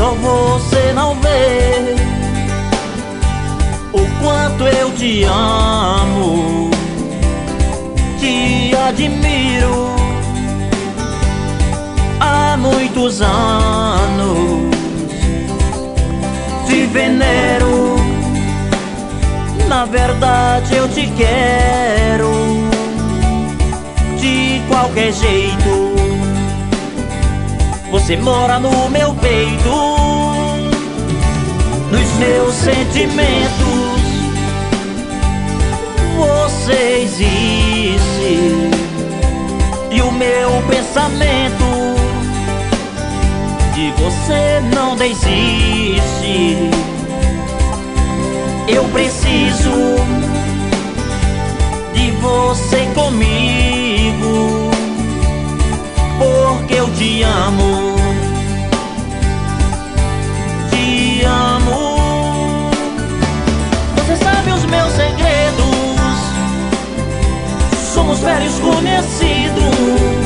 só você não vê o quanto eu te amo, te admiro há muitos anos, te venero. Na verdade eu te quero de qualquer jeito. Você mora no meu peito, nos meus sentimentos. Você existe e o meu pensamento de você não desiste. Eu preciso de você comigo, porque eu te amo, te amo. Você sabe os meus segredos, somos velhos conhecidos.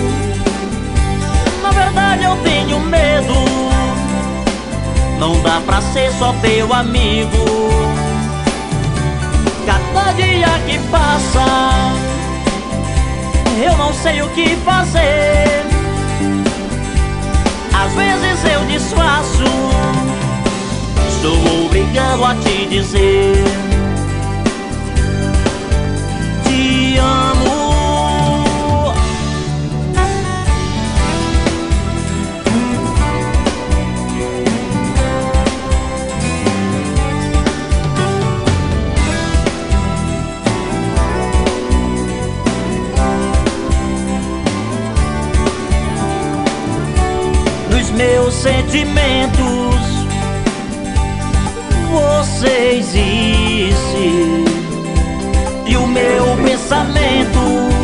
Na verdade eu tenho medo, não dá pra ser só teu amigo. Cada dia que passa, eu não sei o que fazer. Às vezes eu disfarço, estou obrigado a te dizer: te amo. Meus sentimentos, você existe e o meu pensamento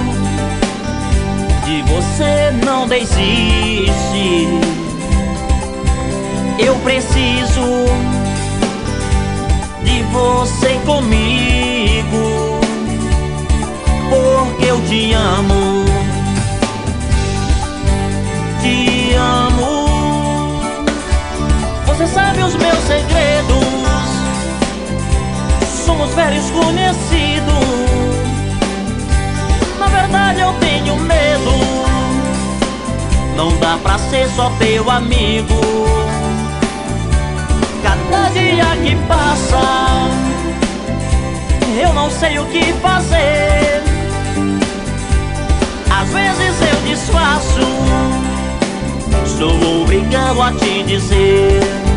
de você não desiste. Eu preciso de você comigo, porque eu te amo, te amo. Você sabe os meus segredos, somos velhos conhecidos. Na verdade eu tenho medo, não dá pra ser só teu amigo. Cada dia que passa, eu não sei o que fazer. Às vezes eu disfarço, estou obrigado a te dizer: